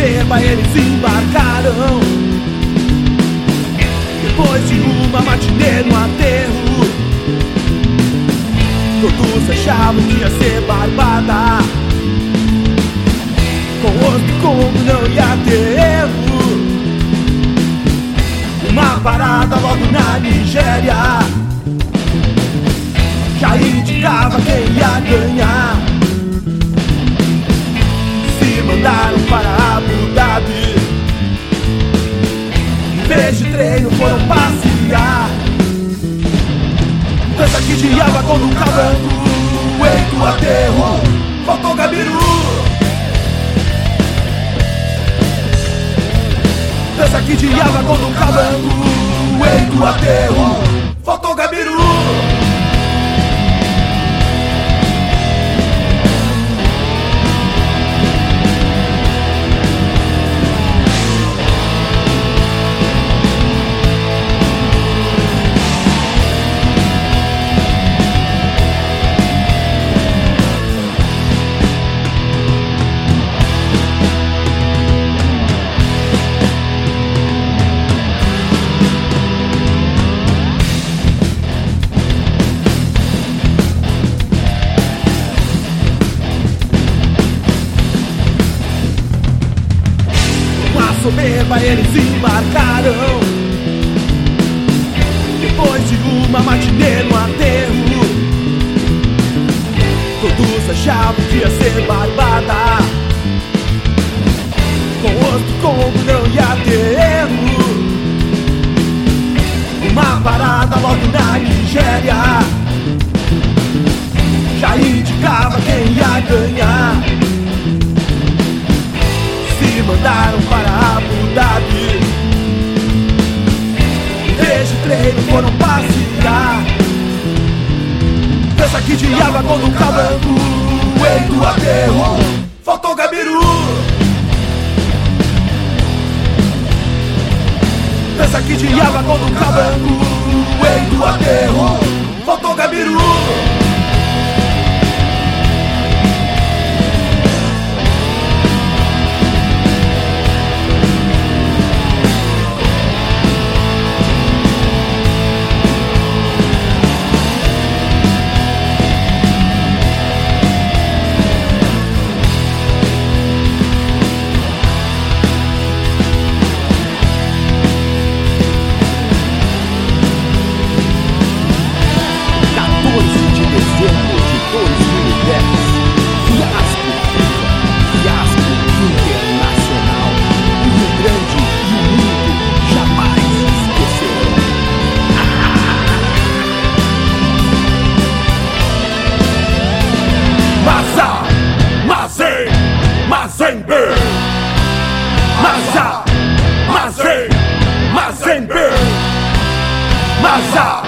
soberba eles embarcaram. Depois de uma matinê no aterro, todos achavam que ia ser barbada. Com outro como não ia ter erro. Uma parada logo na Nigéria já indicava quem ia ganhar. Se mandaram para Abu Dhabi, em vez de treino foram passear. Dança que de água com o calango, em do aterro faltou Gabiru. Dança que de água com o calango, em do aterro faltou Gabiru. Soberba eles embarcaram. Depois de uma matinê no aterro, todos achavam que ia ser barbada. Com outro combo não ia ter erro. Uma parada logo na Nigéria já indicava quem ia ganhar. Se mandaram para Abu Dhabi, em vez de treino foram passear. Dança que de água com o calango, em do aterro faltou Gabiru. Dança que de água com o calango, em do aterro faltou Gabiru. Mazembe, Maza, Mazembe, Maza.